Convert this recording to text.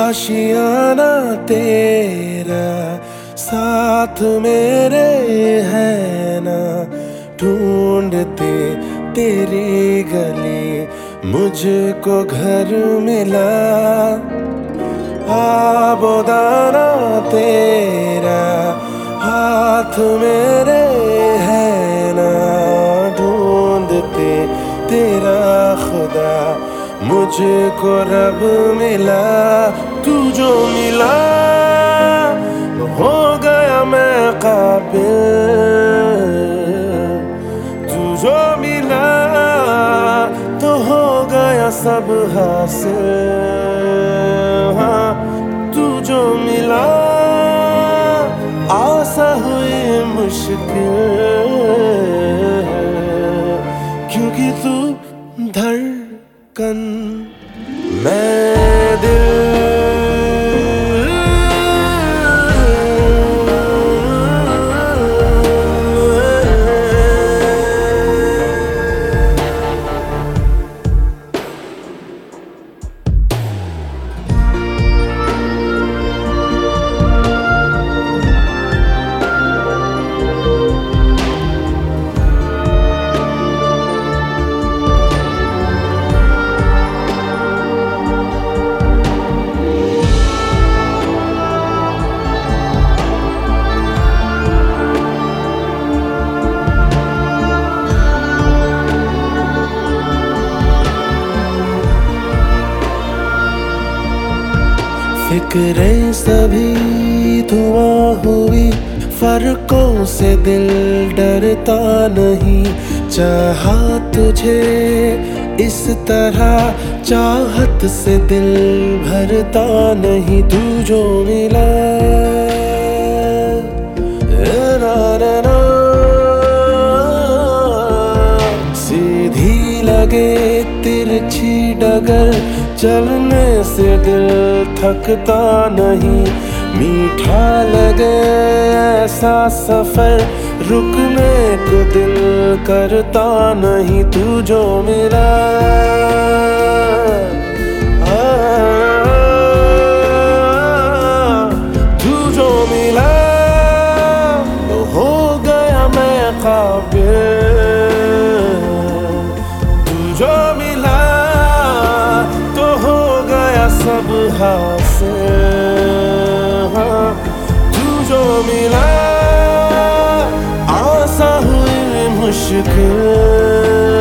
आशियाना तेरा साथ मेरे है ना, ढूंढते तेरी गली मुझको घर मिला। आबोदाना तेरा हाथ मेरे है ना, ढूंढते तेरा खुदा मुझको रब मिला। तू जो मिला हो गया मैं काबिल, तू जो मिला तो हो गया सब हासिल। हाँ, तू जो मिला आसा हुई मुश्किल, क्योंकि तू धड़कन मैं दिल। फिक्रें सभी धुआं हुई, फर्कों से दिल डरता नहीं। चाहा तुझे इस तरह चाहत से दिल भरता नहीं। तू जो मिला सीधी लगे तिरछी डगर, चलने से दिल थकता नहीं। मीठा लगे ऐसा सफर, रुकने को दिल करता नहीं। तू जो मिला तू जो मिला तो हो गया मैं काबिल, तू जो मिला सब हासिल। हाँ, तू जो मिला आसा हुई मुश्किल।